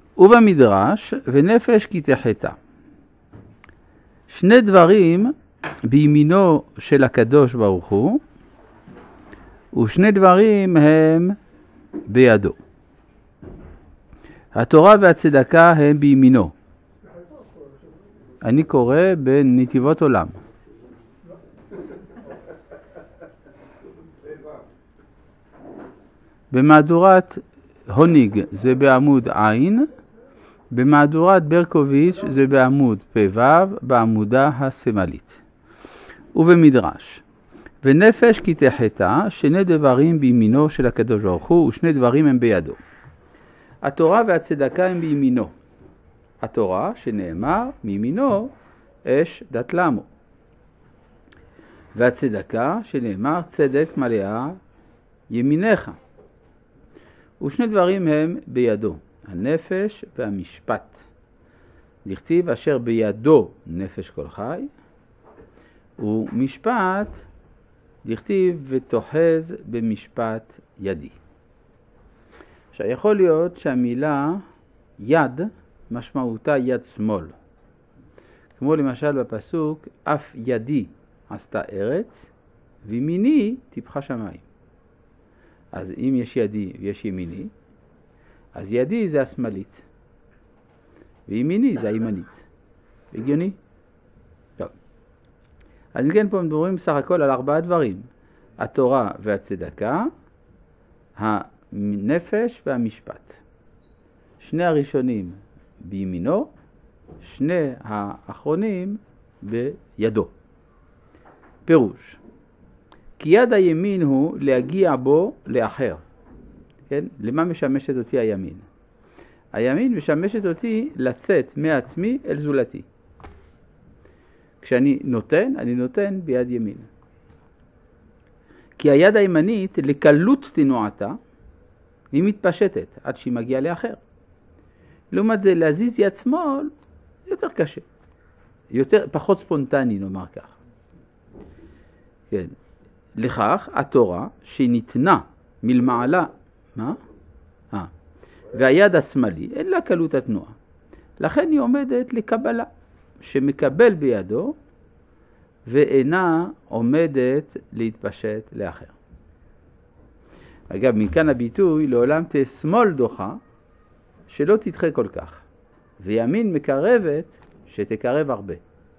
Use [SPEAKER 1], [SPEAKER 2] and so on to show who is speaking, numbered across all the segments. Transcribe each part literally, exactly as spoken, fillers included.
[SPEAKER 1] ובמדרש, ונפש כי תחתה. שני דברים בימינו של הקדוש ברוך הוא, ושני דברים הם בידו. התורה והצדקה הם בימינו. אני קורא בנתיבות עולם. במהדורת הוניג זה בעמוד עין, במהדורת ברקוביץ' זה בעמוד פ"ו, בעמודה השמאלית. ובמדרש, ונפש כי תחתה, שני דברים בימינו של הקדוש ברוך הוא, ושני דברים הם בידו. התורה והצדקה הם בימינו. התורה שנאמר מימינו אש דת למו. והצדקה שנאמר צדק מלאה ימיניך. ושני דברים הם בידו, הנפש והמשפט. דכתיב אשר בידו נפש כל חי, ומשפט דכתיב ותוחז במשפט ידי. עכשיו יכול להיות שהמילה יד משמעותה יד שמאל. כמו למשל בפסוק, אף ידי עשתה ארץ, וימיני טיפחה שמיים. אז אם יש ידי ויש ימיני, אז ידי זה השמאלית, וימיני זה הימנית. הגיוני? טוב. אז כן פה מדברים בסך הכל על ארבעה דברים. התורה והצדקה, הנפש והמשפט. שני הראשונים בימינו, שני האחרונים בידו. פירוש. כי יד הימין הוא להגיע בו לאחר. כן? למה משמשת אותי הימין? הימין משמשת אותי לצאת מעצמי אל זולתי. כשאני נותן, אני נותן ביד ימין. כי היד הימנית לקלות תנועתה, היא מתפשטת עד שהיא מגיעה לאחר. לעומת זה, להזיז יד שמאל יותר קשה. יותר, פחות ספונטני, נאמר כך. כן. לכך, התורה שניתנה מלמעלה, מה? אה. והיד השמאלי, אין לה קלות התנועה. לכן היא עומדת לקבלה, שמקבל בידו, ואינה עומדת להתפשט לאחר. אגב, מכאן הביטוי, לעולם תהיה שמאל דוחה, שלא תדחה כל כך, וימין מקרבת, שתקרב הרבה.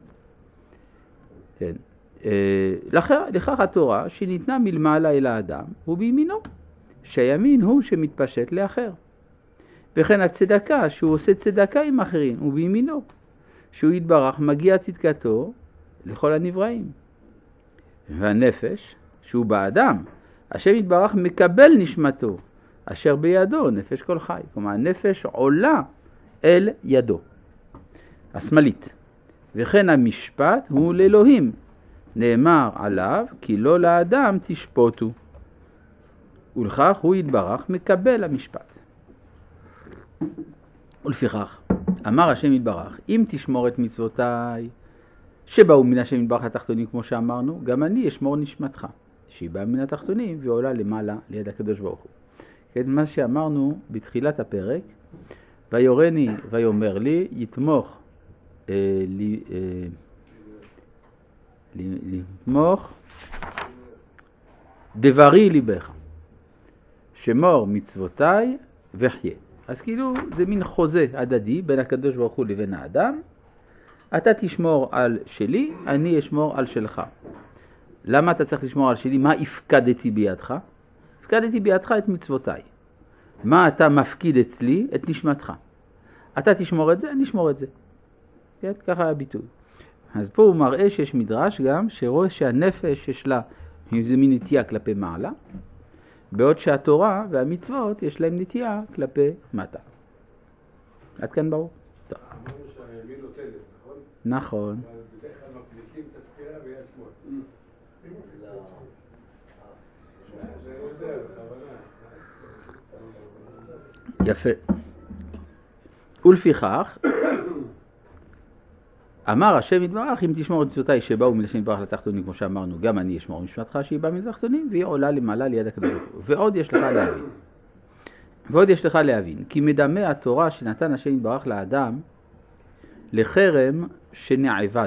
[SPEAKER 1] כן. לכך התורה שניתנה מלמעלה אל האדם הוא בימינו, שהימין הוא שמתפשט לאחר. וכן הצדקה שהוא עושה צדקה עם אחרים הוא בימינו, שהוא יתברך מגיע צדקתו לכל הנבראים. והנפש שהוא באדם, השם יתברך מקבל נשמתו אשר בידו נפש כל חי. כלומר הנפש עולה אל ידו השמאלית. וכן המשפט הוא לאלוהים, נאמר עליו כי לא לאדם תשפוטו, ולכך הוא יתברך מקבל המשפט. ולפיכך אמר השם יתברך, אם תשמור את מצוותיי שבאו מן השם יתברך התחתונים, כמו שאמרנו, גם אני אשמור נשמתך שהיא באה מן התחתונים ועולה למעלה ליד הקדוש ברוך הוא. כן, מה שאמרנו בתחילת הפרק, ויורני ויאמר לי יתמוך אה, לי, אה, לתמוך דברי ליבך, שמור מצוותיי וחיה. אז כאילו זה מין חוזה הדדי בין הקדוש ברוך הוא לבין האדם. אתה תשמור על שלי, אני אשמור על שלך. למה אתה צריך לשמור על שלי? מה הפקדתי בידך? הפקדתי בידך את מצוותיי. מה אתה מפקיד אצלי? את נשמתך. אתה תשמור את זה, אני אשמור את זה. כן? ככה הביטוי. אז פה הוא מראה שיש מדרש גם שרואה שהנפש יש לה איזה מין נטייה כלפי מעלה, בעוד שהתורה והמצוות יש להם נטייה כלפי מטה. עד כאן ברור? טוב.
[SPEAKER 2] אמרנו שהימין נותנת, נכון?
[SPEAKER 1] נכון.
[SPEAKER 2] אבל בדרך כלל מפליטים את הסתירה ביד שמאל. זה עוזר, בכוונה.
[SPEAKER 1] יפה. ולפיכך, אמר השם יתברך, אם תשמור את מצוותיי שבאו מן השם יתברך לתחתונים, כמו שאמרנו, גם אני אשמור משמתך שהיא באה מן התחתונים, והיא עולה למעלה ליד הקדוש ברוך הוא. ועוד יש לך להבין. ועוד יש לך להבין, כי מדמה התורה שנתן השם יתברך לאדם לחרם שנעבד.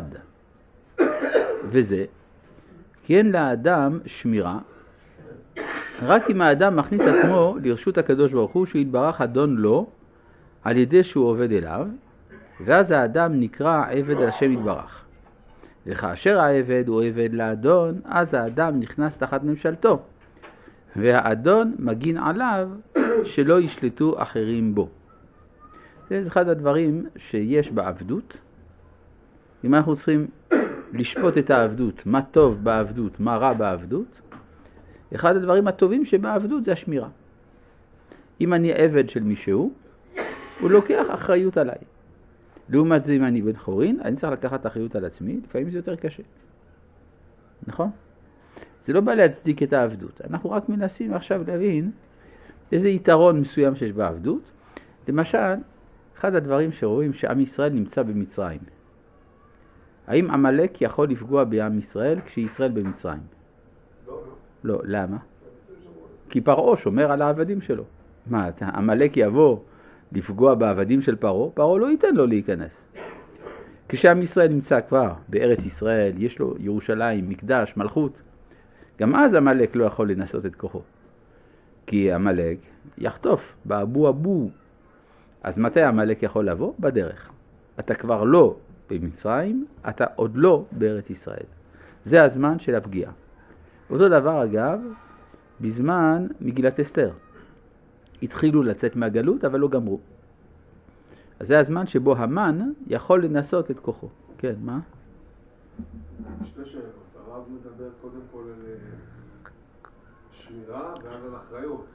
[SPEAKER 1] וזה, כי אין לאדם שמירה, רק אם האדם מכניס עצמו לרשות הקדוש ברוך הוא שהוא יתברך אדון לו על ידי שהוא עובד אליו, ואז האדם נקרא עבד על השם יתברך. וכאשר העבד הוא עבד לאדון, אז האדם נכנס תחת ממשלתו, והאדון מגין עליו שלא ישלטו אחרים בו. זה אחד הדברים שיש בעבדות. אם אנחנו צריכים לשפוט את העבדות, מה טוב בעבדות, מה רע בעבדות, אחד הדברים הטובים שבעבדות זה השמירה. אם אני עבד של מישהו, הוא לוקח אחריות עליי. לעומת זה אם אני בן חורין, אני צריך לקחת אחריות על עצמי, לפעמים זה יותר קשה. נכון? זה לא בא להצדיק את העבדות. אנחנו רק מנסים עכשיו להבין איזה יתרון מסוים שיש בעבדות. למשל, אחד הדברים שרואים שעם ישראל נמצא במצרים. האם עמלק יכול לפגוע בעם ישראל כשישראל במצרים?
[SPEAKER 2] לא.
[SPEAKER 1] לא, למה? כי פרעה שומר על העבדים שלו. מה, עמלק יבוא לפגוע בעבדים של פרעה? פרעה לא ייתן לו להיכנס. כשעם ישראל נמצא כבר בארץ ישראל, יש לו ירושלים, מקדש, מלכות, גם אז עמלק לא יכול לנסות את כוחו. כי עמלק יחטוף באבו אבו. אז מתי עמלק יכול לבוא? בדרך. אתה כבר לא במצרים, אתה עוד לא בארץ ישראל. זה הזמן של הפגיעה. אותו דבר אגב, בזמן מגילת אסתר. התחילו לצאת מהגלות, אבל לא גמרו. אז זה הזמן שבו המן יכול לנסות את כוחו. כן, מה?
[SPEAKER 2] שתי שאלות. הרב מדבר קודם כל על שמירה ואז על אחריות.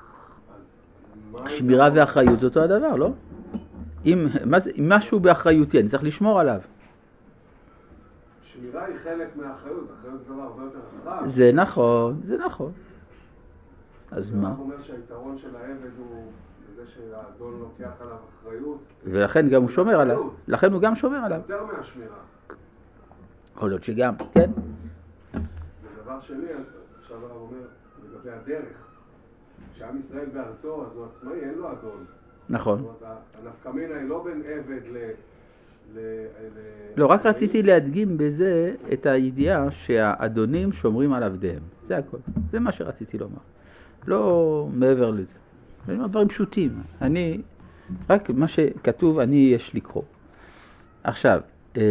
[SPEAKER 1] שמירה ואחריות זה אותו הדבר, לא? אם, אם משהו באחריותי, אני צריך לשמור עליו.
[SPEAKER 2] שמירה היא חלק מהאחריות, אחריות זה דבר הרבה יותר רחב.
[SPEAKER 1] זה נכון, זה נכון. אז מה?
[SPEAKER 2] הוא אומר שהיתרון של העבד הוא בזה שהאדון לוקח עליו אחריות.
[SPEAKER 1] ולכן גם הוא שומר עליו. לכן הוא גם שומר עליו.
[SPEAKER 2] יותר מהשמירה.
[SPEAKER 1] יכול להיות שגם, כן.
[SPEAKER 2] ודבר שני, עכשיו הרב אומר, לגבי הדרך. כשעם ישראל בארצו, אז הוא עצמאי, אין לו אדון.
[SPEAKER 1] נכון.
[SPEAKER 2] הנפקא מינה היא לא בין עבד ל...
[SPEAKER 1] לא, רק רציתי להדגים בזה את הידיעה שהאדונים שומרים על עבדיהם. זה הכל. זה מה שרציתי לומר. לא מעבר לזה. זה דברים פשוטים. אני, רק מה שכתוב, אני יש לקרוא. עכשיו,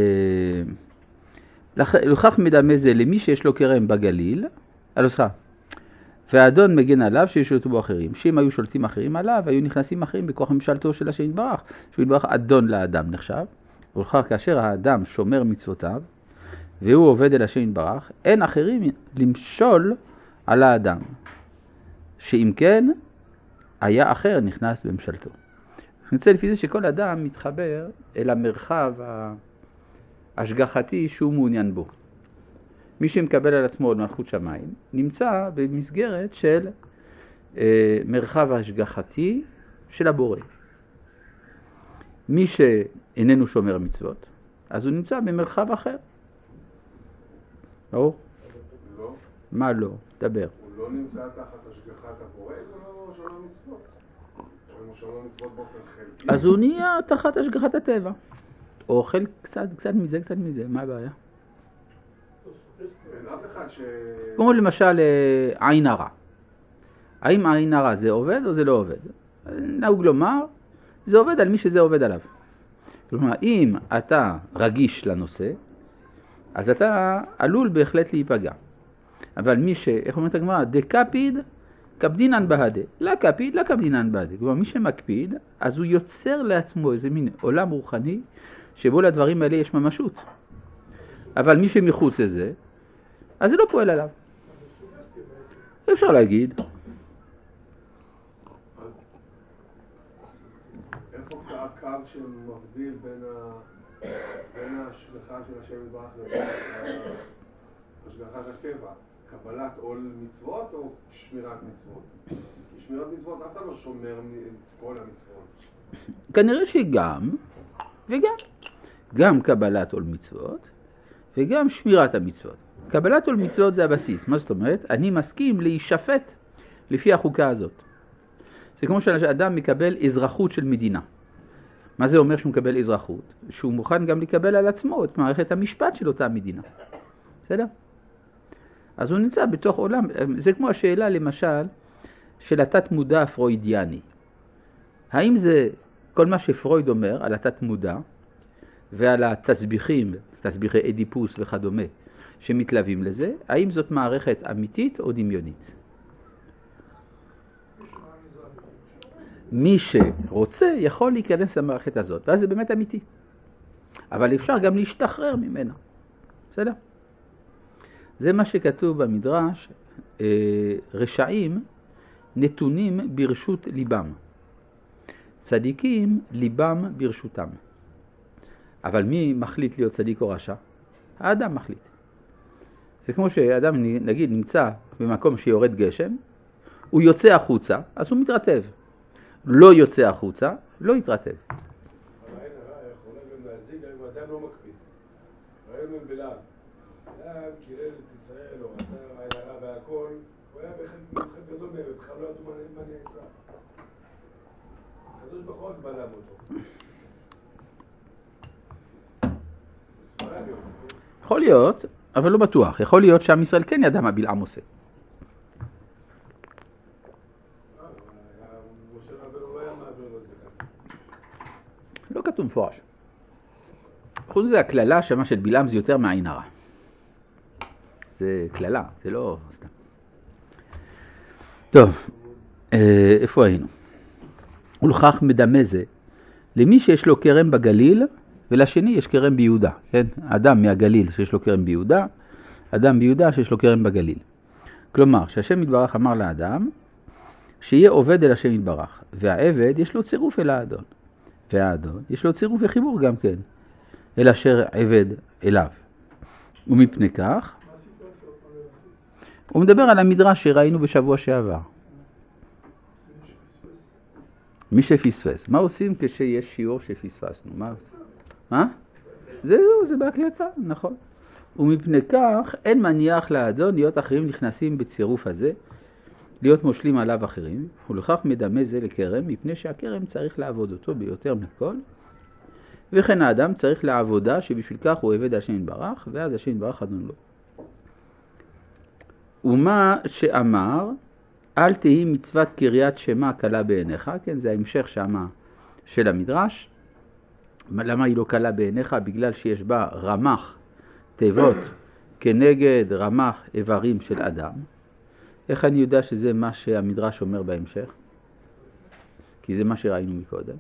[SPEAKER 1] לכך מדמה זה למי שיש לו כרם בגליל, אלו סליחה, והאדון מגן עליו שישלטו בו אחרים. שאם היו שולטים אחרים עליו, היו נכנסים אחרים בכוח ממשלתו של השם יתברך. שהוא יתברך אדון לאדם נחשב. ולכך כאשר האדם שומר מצוותיו, והוא עובד אל השם יתברך, אין אחרים למשול על האדם. שאם כן, היה אחר נכנס בממשלתו. אני רוצה לפי זה שכל אדם מתחבר אל המרחב ההשגחתי שהוא מעוניין בו. מי שמקבל על עצמו עוד מלכות שמיים, נמצא במסגרת של אה, מרחב ההשגחתי של הבורא. מי שאיננו שומר מצוות, אז הוא נמצא במרחב אחר. ברור?
[SPEAKER 2] לא.
[SPEAKER 1] מה לא? דבר.
[SPEAKER 2] הוא לא נמצא תחת השגחת הבורא, הוא לא שומר מצוות. הוא שומר מצוות באופן חלקי.
[SPEAKER 1] אז הוא נהיה תחת השגחת הטבע. או אוכל קצת, קצת מזה, קצת מזה. מה הבעיה?
[SPEAKER 2] אין אף אחד ש...
[SPEAKER 1] כמו למשל עין הרע. האם עין הרע זה עובד או זה לא עובד? נהוג לומר, זה עובד על מי שזה עובד עליו. כלומר, אם אתה רגיש לנושא, אז אתה עלול בהחלט להיפגע. אבל מי ש... איך אומרת הגמרא? דקפיד קפדינן בהדה. לא קפיד, לא קפדינן בהדה. כלומר, מי שמקפיד, אז הוא יוצר לעצמו איזה מין עולם רוחני, שבו לדברים האלה יש ממשות. אבל מי שמחוץ לזה, אז זה לא פועל עליו. אפשר להגיד.
[SPEAKER 2] איפה הקו שמבדיל בין ההשגחה של השם יתברך לבין השגחת הטבע? קבלת עול מצוות או שמירת מצוות? כי שמירת מצוות אף אחד לא שומר את כל המצוות.
[SPEAKER 1] כנראה שגם וגם. גם קבלת עול מצוות וגם שמירת המצוות. קבלת עול מצוות זה הבסיס. מה זאת אומרת? אני מסכים להישפט לפי החוקה הזאת. זה כמו שאדם מקבל אזרחות של מדינה. מה זה אומר שהוא מקבל אזרחות? שהוא מוכן גם לקבל על עצמו את מערכת המשפט של אותה מדינה. בסדר? אז הוא נמצא בתוך עולם, זה כמו השאלה למשל של התת מודע הפרוידיאני. האם זה כל מה שפרויד אומר על התת מודע ועל התסביכים, תסביכי אדיפוס וכדומה, שמתלווים לזה, האם זאת מערכת אמיתית או דמיונית? מי שרוצה יכול להיכנס למערכת הזאת, ואז זה באמת אמיתי. אבל אפשר גם להשתחרר ממנה. בסדר? זה מה שכתוב במדרש, רשעים נתונים ברשות ליבם. צדיקים ליבם ברשותם. אבל מי מחליט להיות צדיק או רשע? האדם מחליט. זה כמו שאדם נגיד נמצא במקום שיורד גשם, הוא יוצא החוצה, אז הוא מתרטב. לא יוצא החוצה, לא יתרטב.
[SPEAKER 2] אבל אין הרע יכול גם להזיק אם אדם לא מקפיד. ראינו עם בלעם. בלעם קילל את ישראל, או רצה עין הרע והכל, הוא היה בחלק גדול מהם, בכלל לא ידעו מה נעשה. הקדוש ברוך הוא בלם אותו.
[SPEAKER 1] יכול להיות, אבל לא בטוח. יכול להיות שעם ישראל כן ידע מה בלעם עושה. לא כתוב מפורש. חוץ מזה, הכללה שמה של בלעם זה יותר מעין הרע. זה כללה, זה לא סתם. טוב, איפה היינו? ולכך מדמה זה, למי שיש לו כרם בגליל, ולשני יש כרם ביהודה, כן? אדם מהגליל שיש לו כרם ביהודה, אדם ביהודה שיש לו כרם בגליל. כלומר, שהשם יתברך אמר לאדם, שיהיה עובד אל השם יתברך, והעבד יש לו צירוף אל האדון, והאדון יש לו צירוף וחיבור גם כן, אל אשר עבד אליו. ומפני כך, הוא מדבר על המדרש שראינו בשבוע שעבר. מי שפספס. מה עושים כשיש שיעור שפספסנו? מה עושים? מה? זהו, זה בהקלטה, נכון. ומפני כך אין מניח לאדון להיות אחרים נכנסים בצירוף הזה, להיות מושלים עליו אחרים, ולכך מדמה זה לכרם, מפני שהכרם צריך לעבוד אותו ביותר מכל, וכן האדם צריך לעבודה שבשביל כך הוא עבד השם יתברך, ואז השם יתברך אדון לו. ומה שאמר, אל תהי מצוות קריאת שמה קלה בעיניך, כן, זה ההמשך שמה של המדרש. למה היא לא קלה בעיניך? בגלל שיש בה רמח תיבות כנגד רמח איברים של אדם. איך אני יודע שזה מה שהמדרש אומר בהמשך? כי זה מה שראינו מקודם.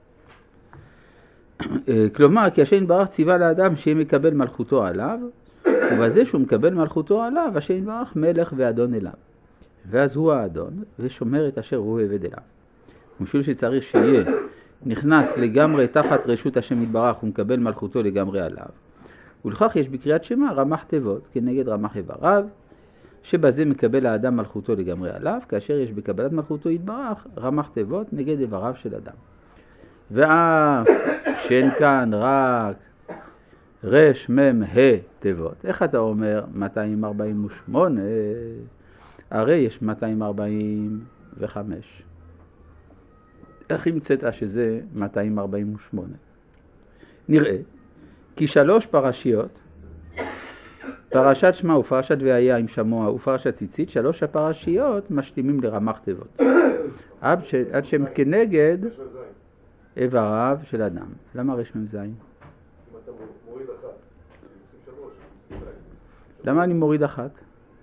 [SPEAKER 1] כלומר, כי השם יתברך ציווה לאדם שיהיה מקבל מלכותו עליו, ובזה שהוא מקבל מלכותו עליו, השם יתברך מלך ואדון אליו. ואז הוא האדון ושומר את אשר הוא עבד אליו. ומשול שצריך שיהיה נכנס לגמרי תחת רשות השם יתברך ומקבל מלכותו לגמרי עליו. ולכך יש בקריאת שמה רמח תיבות כנגד רמח איבריו, שבזה מקבל האדם מלכותו לגמרי עליו, כאשר יש בקבלת מלכותו יתברך רמח תיבות נגד איבריו של אדם. ואף שאין כאן רק רש מם ה תיבות. איך אתה אומר מאתיים ארבעים ושמונה? הרי יש מאתיים ארבעים וחמש. איך המצאת שזה מאתיים ארבעים ושמונה? נראה כי שלוש פרשיות, פרשת שמע ופרשת והיה עם שמוע ופרשת ציצית, שלוש הפרשיות משלימים לרמח תיבות. עד, ש... עד שהם כנגד איבריו של אדם. למה רש מם זין? למה אני מוריד אחת?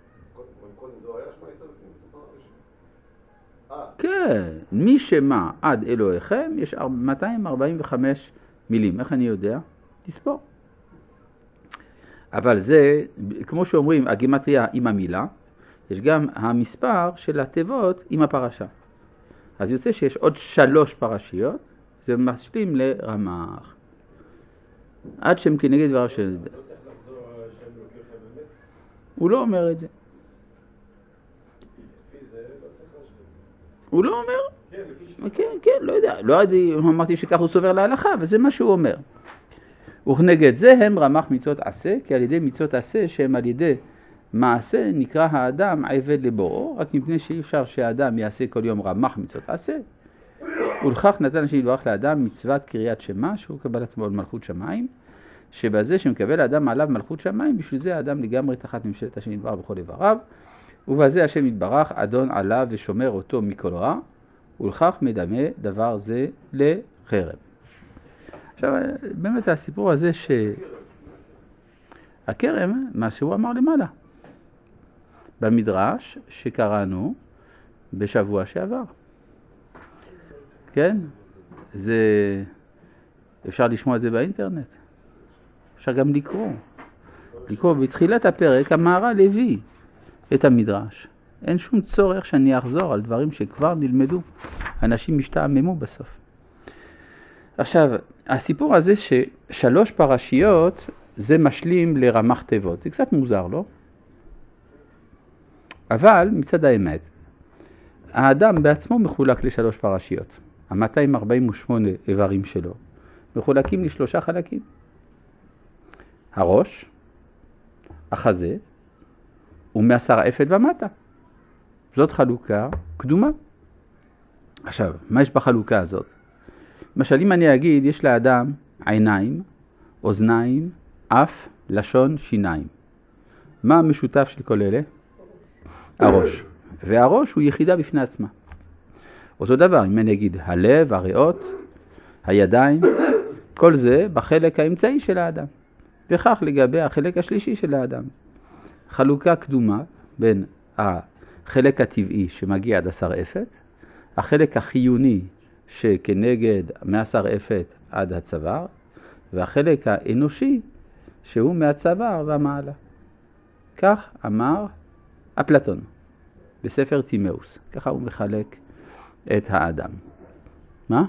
[SPEAKER 1] כן, מי שמה עד אלוהיכם יש מאתיים ארבעים וחמש מילים. איך אני יודע? תספור. אבל זה, כמו שאומרים, הגימטריה עם המילה, יש גם המספר של התיבות עם הפרשה. אז יוצא שיש עוד שלוש פרשיות, זה משלים לרמח. עד שהם כנגד דבריו של... הוא לא אומר את זה. הוא לא אומר? כן, כן, לא יודע. לא אמרתי שכך הוא סובר להלכה, וזה מה שהוא אומר. וכנגד זה הם רמח מצוות עשה, כי על ידי מצוות עשה שהם על ידי מעשה נקרא האדם עבד לבוראו, רק מפני שאי אפשר שהאדם יעשה כל יום רמ"ח מצוות עשה. ולכך נתן השם יתברך לאדם מצוות קריאת שמע, שהוא קבלת מלכות שמיים, שבזה שמקבל האדם עליו מלכות שמיים, בשביל זה האדם לגמרי תחת ממשלת השם יתברך בכל איבריו, ובזה השם יתברך אדון עליו ושומר אותו מכל רע, ולכך מדמה דבר זה לחרם. עכשיו, באמת הסיפור הזה שהכרם, מה שהוא אמר למעלה, במדרש שקראנו בשבוע שעבר. כן? זה, אפשר לשמוע את זה באינטרנט. אפשר גם לקרוא. לקרוא בתחילת הפרק, המהר"ל הביא את המדרש. אין שום צורך שאני אחזור על דברים שכבר נלמדו. אנשים משתעממו בסוף. עכשיו, הסיפור הזה ששלוש פרשיות זה משלים לרמ"ח תיבות. זה קצת מוזר, לא? אבל מצד האמת, האדם בעצמו מחולק לשלוש פרשיות. ה-מאתיים ארבעים ושמונה איברים שלו מחולקים לשלושה חלקים. הראש, החזה ומעשר אפת ומטה. זאת חלוקה קדומה. עכשיו, מה יש בחלוקה הזאת? למשל, אם אני אגיד, יש לאדם עיניים, אוזניים, אף, לשון, שיניים. מה המשותף של כל אלה? הראש. והראש הוא יחידה בפני עצמה. אותו דבר, אם אני אגיד הלב, הריאות, הידיים, כל זה בחלק האמצעי של האדם. וכך לגבי החלק השלישי של האדם. חלוקה קדומה בין החלק הטבעי שמגיע עד עשר אפת, החלק החיוני שכנגד מעשר אפת עד הצוואר, והחלק האנושי שהוא מהצוואר ומעלה. כך אמר אפלטון בספר תימאוס. ככה הוא מחלק את האדם. מה?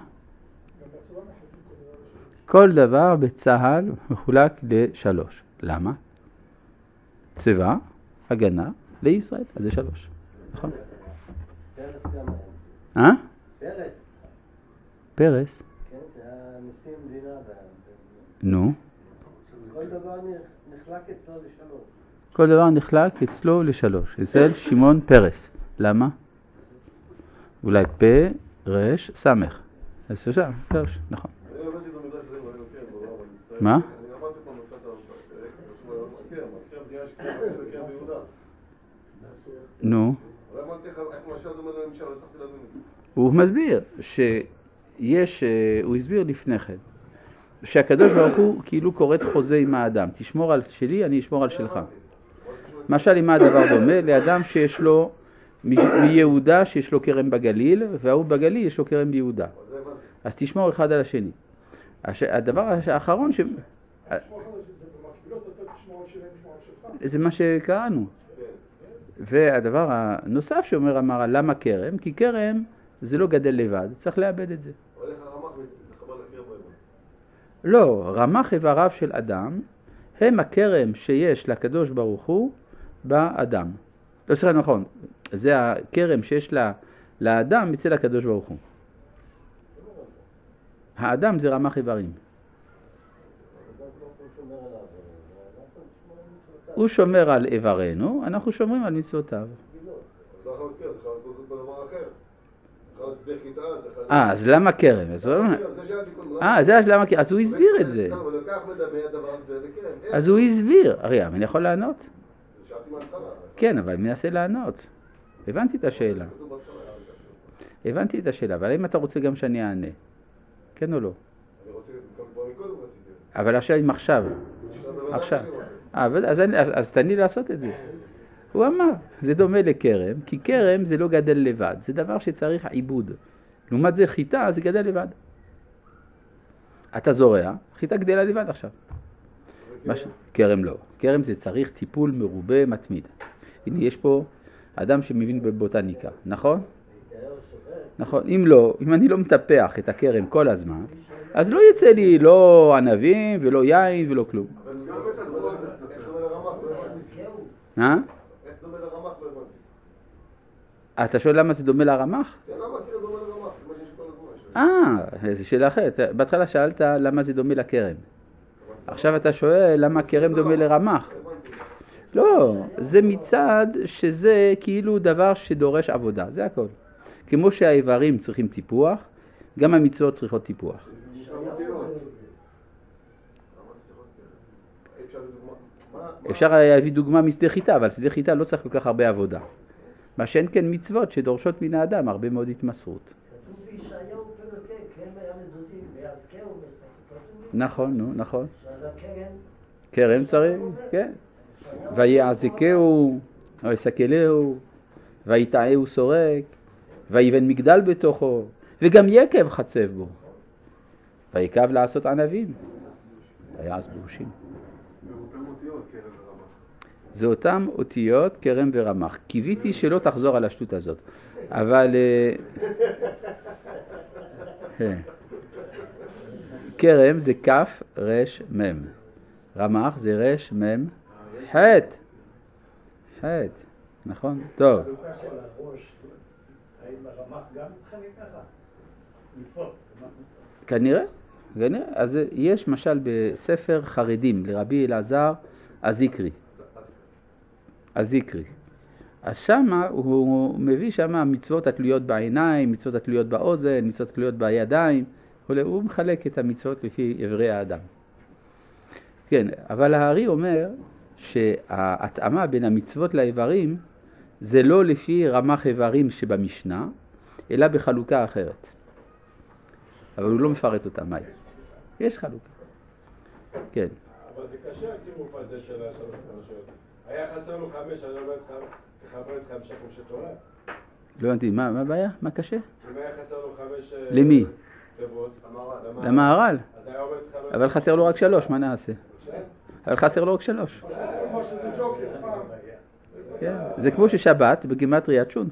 [SPEAKER 1] כל דבר בצהל מחולק לשלוש. למה? צבא, הגנה, לישראל. אז זה שלוש. נכון?
[SPEAKER 3] פרס גם היה.
[SPEAKER 1] אה?
[SPEAKER 3] פרס.
[SPEAKER 1] פרס?
[SPEAKER 3] כן, זה היה נשיא המדינה.
[SPEAKER 1] נו.
[SPEAKER 3] כל דבר נחלק אצלו לשלוש.
[SPEAKER 1] כל דבר נחלק אצלו לשלוש. אצל שמעון פרס. למה? אולי פה, רש, סמך. אז שלושה, שלוש, נכון. מה? נו. הוא מסביר שיש, הוא הסביר לפני כן, שהקדוש ברוך הוא כאילו כורת חוזה עם האדם. תשמור על שלי, אני אשמור על שלך. משל למה הדבר דומה? לאדם שיש לו מיהודה שיש לו כרם בגליל, והוא בגליל יש לו כרם ביהודה. אז תשמור אחד על השני. הדבר האחרון ש... זה מה שקראנו. והדבר הנוסף שאומר אמר, למה כרם? כי כרם זה לא גדל לבד, צריך לאבד את זה. לא, רמ"ח איבריו של אדם הם הכרם שיש לקדוש ברוך הוא באדם. לא סליחה, נכון, זה הכרם שיש לה, לאדם אצל הקדוש ברוך הוא. האדם זה רמ"ח איברים. הוא שומר על איברנו, אנחנו שומרים על מצוותיו. אה, אז למה כרם? אה, זה למה כרם? אז הוא הסביר את זה. אז הוא הסביר. הרי, אני יכול לענות? כן, אבל אני מנסה לענות. הבנתי את השאלה. הבנתי את השאלה, אבל האם אתה רוצה גם שאני אענה? כן או לא? אבל השאלה אם עכשיו. עכשיו. אז תן לי לעשות את זה. הוא אמר, זה דומה לכרם, כי כרם זה לא גדל לבד, זה דבר שצריך עיבוד. לעומת זה חיטה, זה גדל לבד. אתה זורע, חיטה גדלה לבד עכשיו. כרם לא. כרם זה צריך טיפול מרובה מתמיד. הנה, יש פה אדם שמבין בבוטניקה, נכון? נכון. אם לא, אם אני לא מטפח את הכרם כל הזמן, אז לא יצא לי לא ענבים ולא יין ולא כלום. אה? אתה שואל למה זה דומה לרמ"ח?
[SPEAKER 2] כן, למה הכרם דומה לרמ"ח? זה מה שיש כל הזמן.
[SPEAKER 1] אה, זו שאלה אחרת. בהתחלה שאלת למה זה דומה לכרם. עכשיו אתה שואל למה הכרם דומה לרמ"ח. לא, זה מצד שזה כאילו דבר שדורש עבודה, זה הכל. כמו שהאיברים צריכים טיפוח, גם המצוות צריכות טיפוח. אפשר להביא דוגמה משדה חיטה, אבל שדה חיטה לא צריך כל כך הרבה עבודה. מה שאין כן מצוות שדורשות מן האדם הרבה מאוד התמסרות. נכון, נו, נכון. כרם צריך, כן. ויעזקהו, ויסקלהו, ויטעהו סורק, ויבן מגדל בתוכו, וגם יקב חצב בו. ויקב לעשות ענבים. ויעש ברושים. זה אותם אותיות כרם ורמח. קיוויתי שלא תחזור על השטות הזאת. אבל כרם זה כף רש מם. רמח זה רש מם חט. חט. נכון? טוב.
[SPEAKER 3] החלוקה של הראש, האם הרמח גם מתחלק ככה? מצוות.
[SPEAKER 1] כנראה. כנראה. אז יש משל בספר חרדים לרבי אלעזר הזיקרי. הזיקרי. אז שמה הוא מביא שמה מצוות התלויות בעיניים, מצוות התלויות באוזן, מצוות התלויות בידיים, הוא מחלק את המצוות לפי עברי האדם. כן, אבל הארי אומר שההתאמה בין המצוות לאיברים זה לא לפי רמ"ח איברים שבמשנה, אלא בחלוקה אחרת. אבל הוא לא מפרט אותה, מה? יש חלוקה. כן.
[SPEAKER 4] אבל זה קשה הצירוף הזה של השלוש פרשיות. היה חסר לו חמש, אני אומר תחבר את חמשת חומשי תורה.
[SPEAKER 1] לא הבנתי, מה הבעיה? מה קשה?
[SPEAKER 4] אם היה חסר לו חמש...
[SPEAKER 1] למי?
[SPEAKER 4] חברות.
[SPEAKER 1] למהר"ל.
[SPEAKER 4] אז היה עובד חמש...
[SPEAKER 1] אבל חסר לו רק שלוש, מה נעשה? אבל חסר לו רק שלוש. זה כמו ששבת בגימטריית שונט.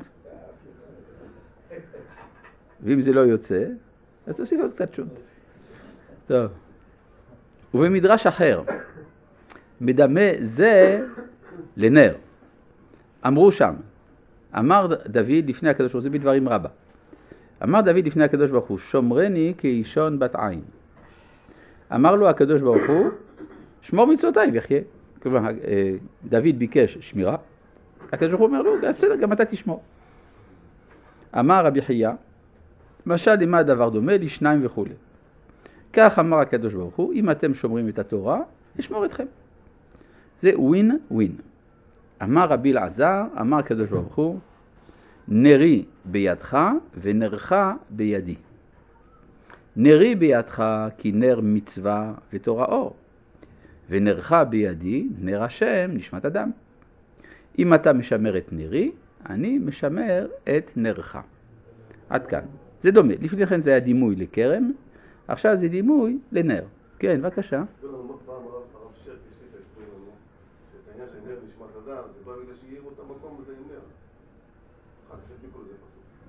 [SPEAKER 1] ואם זה לא יוצא, אז תוסיף עוד קצת שונט. טוב. ובמדרש אחר, מדמה זה לנר. אמרו שם, אמר דוד לפני הקדוש ברוך הוא, זה בדברים רבה. אמר דוד לפני הקדוש ברוך הוא, שומרני כאישון בת עין. אמר לו הקדוש ברוך הוא, שמור מצוותיי ויחיה. כלומר, דוד ביקש שמירה, הקדוש ברוך הוא אומר לו, בסדר, גם אתה תשמור. אמר רבי חייא, משל למה הדבר דומה לי, שניים וכו'. כך אמר הקדוש ברוך הוא, אם אתם שומרים את התורה, ישמור אתכם. זה ווין ווין. אמר רבי אלעזר, אמר הקדוש ברוך הוא, נרי בידך ונרך בידי. נרי בידך כי נר מצווה ותורה אור, ונרך בידי נר השם נשמת אדם. אם אתה משמר את נרי, אני משמר את נרך. עד כאן. זה דומה. לפני כן זה היה דימוי לכרם, עכשיו זה דימוי לנר. כן, בבקשה.
[SPEAKER 5] פעם הרב שרק השליט ההסברים לנו, שאת העניין של נר נשמת אדם, זה בא בגלל שהעירו את המקום הזה עם נר. אחר כך הדביקו לזה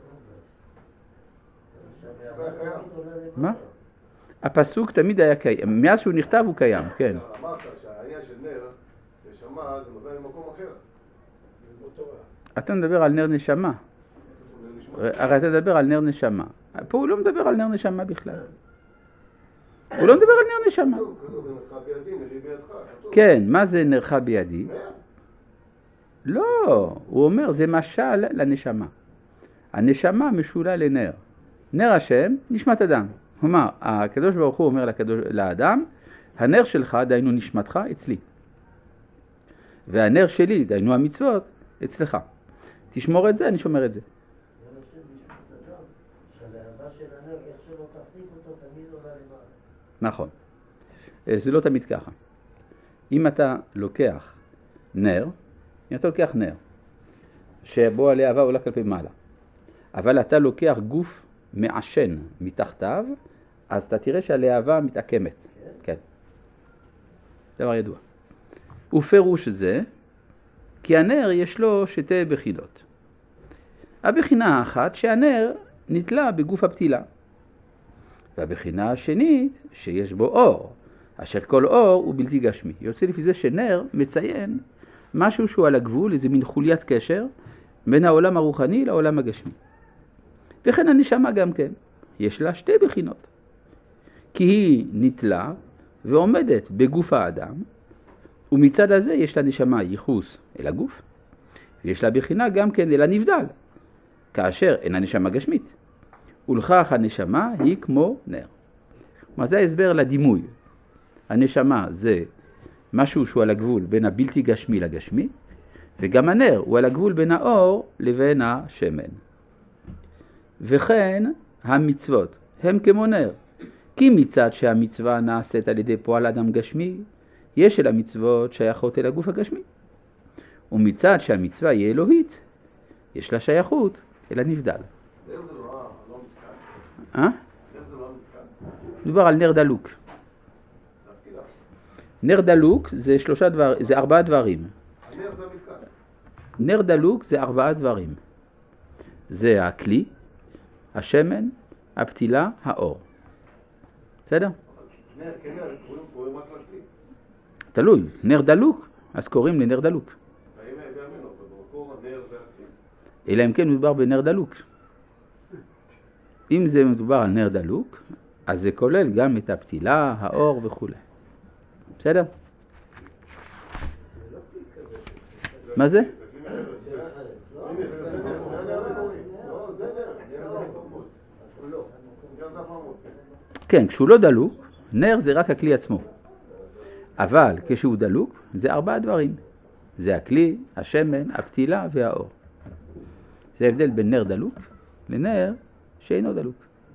[SPEAKER 5] פסוק.
[SPEAKER 1] מה? הפסוק תמיד היה קיים, מאז שהוא נכתב הוא קיים, כן.
[SPEAKER 5] אמרת שהעניין של נר, נשמה, זה מובן ממקום אחר.
[SPEAKER 1] אתה מדבר על נר נשמה. הרי אתה מדבר על נר נשמה. פה הוא לא מדבר על נר נשמה בכלל. הוא לא מדבר על נר נשמה. כן, מה זה נרך בידי? לא, הוא אומר זה משל לנשמה. הנשמה משולה לנר. נר השם נשמת אדם. כלומר, הקדוש ברוך הוא אומר לקדוש, לאדם, הנר שלך, דיינו נשמתך, אצלי. והנר שלי, דיינו המצוות, אצלך. תשמור את זה, אני שומר את זה. נכון. זה לא תמיד ככה. אם אתה לוקח נר, אם אתה לוקח נר, שבו הלהבה עולה כלפי מעלה, אבל אתה לוקח גוף מעשן מתחתיו, אז אתה תראה שהלהבה מתעקמת. כן. דבר ידוע. ופירוש זה, כי הנר יש לו שתי בחינות. הבחינה האחת שהנר נתלה בגוף הפתילה. והבחינה השנית שיש בו אור, אשר כל אור הוא בלתי גשמי. יוצא לפי זה שנר מציין משהו שהוא על הגבול, איזה מין חוליית קשר בין העולם הרוחני לעולם הגשמי. וכן הנשמה גם כן, יש לה שתי בחינות. כי היא נתלה ועומדת בגוף האדם, ומצד הזה יש לנשמה ייחוס אל הגוף, ויש לה בחינה גם כן אל הנבדל, כאשר אין הנשמה גשמית. ולכך הנשמה היא כמו נר. מה זה ההסבר לדימוי? הנשמה זה משהו שהוא על הגבול בין הבלתי גשמי לגשמי, וגם הנר הוא על הגבול בין האור לבין השמן. וכן המצוות הם כמו נר, כי מצד שהמצווה נעשית על ידי פועל אדם גשמי, יש אל המצוות שייכות אל הגוף הגשמי. ומצד שהמצווה היא אלוהית, יש לה שייכות אל הנבדל.
[SPEAKER 5] איך זה לא מתקן?
[SPEAKER 1] אה?
[SPEAKER 5] איך זה לא מתקן?
[SPEAKER 1] מדובר על נר דלוק.
[SPEAKER 5] זה הפתילה.
[SPEAKER 1] נר דלוק זה שלושה דבר, זה ארבעה דברים.
[SPEAKER 5] הנר זה המתקן.
[SPEAKER 1] נר דלוק זה ארבעה דברים. זה הכלי, השמן, הפתילה, האור. בסדר?
[SPEAKER 5] נר, כן נר, קוראים קוראים רק לכלי.
[SPEAKER 1] תלוי, נר דלוק, אז קוראים לנר דלוק.
[SPEAKER 5] האם בימינו, במקור הנר זה הכלי.
[SPEAKER 1] אלא אם כן מדובר בנר דלוק. אם זה מדובר על נר דלוק, אז זה כולל גם את הפתילה, האור וכו'. בסדר? מה זה? כן, כשהוא לא דלוק, נר זה רק הכלי עצמו. אבל כשהוא דלוק, זה ארבעה דברים. זה הכלי, השמן, הפתילה והאור. זה ההבדל בין נר דלוק לנר שאינו דלוק.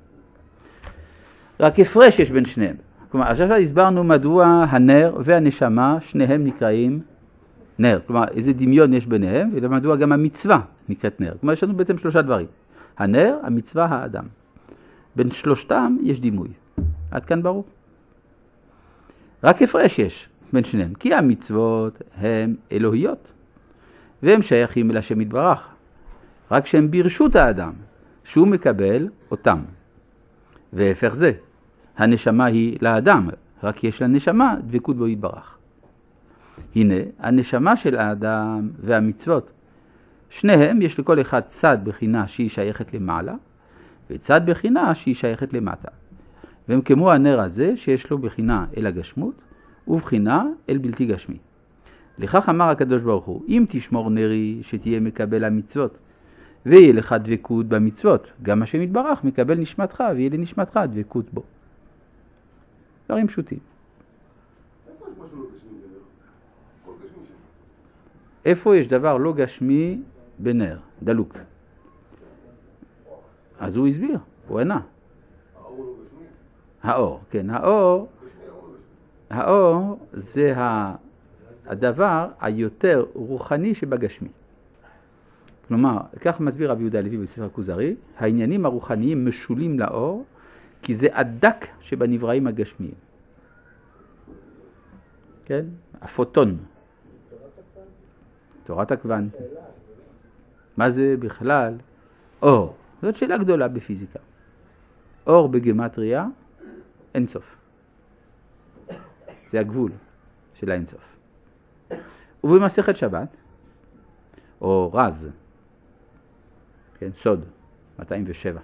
[SPEAKER 1] רק הפרש יש בין שניהם. כלומר, עכשיו הסברנו מדוע הנר והנשמה שניהם נקראים נר. כלומר, איזה דמיון יש ביניהם, ומדוע גם המצווה נקראת נר. כלומר, יש לנו בעצם שלושה דברים. הנר, המצווה, האדם. בין שלושתם יש דימוי. עד כאן ברור. רק הפרש יש בין שניהם, כי המצוות הם אלוהיות, והם שייכים אל השם יתברך, רק שהם ברשות האדם, שהוא מקבל אותם. והפך זה, הנשמה היא לאדם, רק יש לנשמה דבקות בו יתברך. הנה, הנשמה של האדם והמצוות, שניהם יש לכל אחד צד בחינה שהיא שייכת למעלה, וצד בחינה שהיא שייכת למטה. והם כמו הנר הזה שיש לו בחינה אל הגשמות, ובחינה אל בלתי גשמי. לכך אמר הקדוש ברוך הוא, אם תשמור נרי שתהיה מקבל המצוות, ויהיה לך דבקות במצוות, גם השם יתברך מקבל נשמתך, ויהיה לנשמתך דבקות בו. דברים פשוטים.
[SPEAKER 5] איפה יש משהו לא גשמי בנר? כל גשמי שם.
[SPEAKER 1] איפה יש דבר לא גשמי בנר? דלוק. אז הוא הסביר, הוא ענה.
[SPEAKER 5] האור לא גשמי?
[SPEAKER 1] האור, כן, האור,
[SPEAKER 5] גשמי, האור לא גשמי.
[SPEAKER 1] האור זה הדבר היותר רוחני שבגשמי. כלומר, כך מסביר רבי יהודה הלוי בספר הכוזרי, העניינים הרוחניים משולים לאור, כי זה הדק שבנבראים הגשמיים. כן? הפוטון. תורת הקוונט. מה זה בכלל? אור. זאת שאלה גדולה בפיזיקה. אור בגמטריה, אינסוף. זה הגבול של האינסוף. ובמסכת שבת, או רז, כן, סוד, מאתיים ושבע.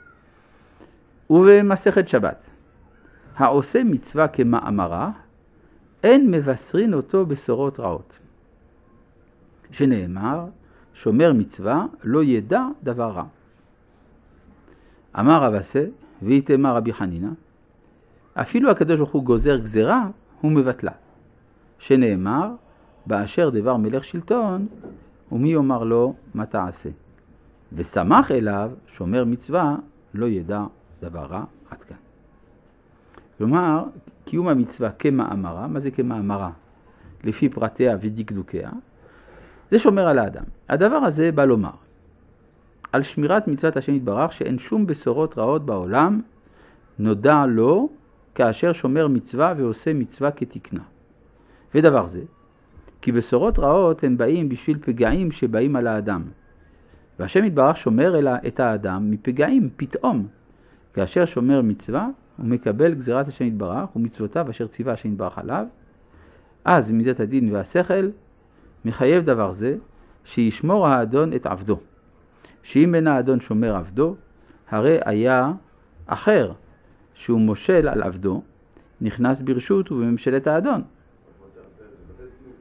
[SPEAKER 1] ובמסכת שבת, העושה מצווה כמאמרה, אין מבשרין אותו בשורות רעות. שנאמר, שומר מצווה לא ידע דבר רע. אמר רב אסי, ויתאמר רבי חנינה, אפילו הקדוש ברוך הוא גוזר גזרה, הוא מבטלה. שנאמר, באשר דבר מלך שלטון, ומי יאמר לו מה תעשה. ושמח אליו, שומר מצווה, לא ידע דבר רע. עד כאן. כלומר, קיום המצווה כמאמרה, מה זה כמאמרה? לפי פרטיה ודקדוקיה, זה שומר על האדם. הדבר הזה בא לומר, על שמירת מצוות השם יתברך, שאין שום בשורות רעות בעולם, נודע לו כאשר שומר מצווה ועושה מצווה כתקנה. ודבר זה, כי בשורות רעות הם באים בשביל פגעים שבאים על האדם. והשם יתברך שומר אלה את האדם מפגעים פתאום. כאשר שומר מצווה, הוא מקבל גזירת השם יתברך ומצוותיו אשר ציווה השם יתברך עליו. אז מידת הדין והשכל מחייב דבר זה, שישמור האדון את עבדו. שאם אין האדון שומר עבדו, הרי היה אחר שהוא מושל על עבדו, נכנס ברשות ובממשלת האדון.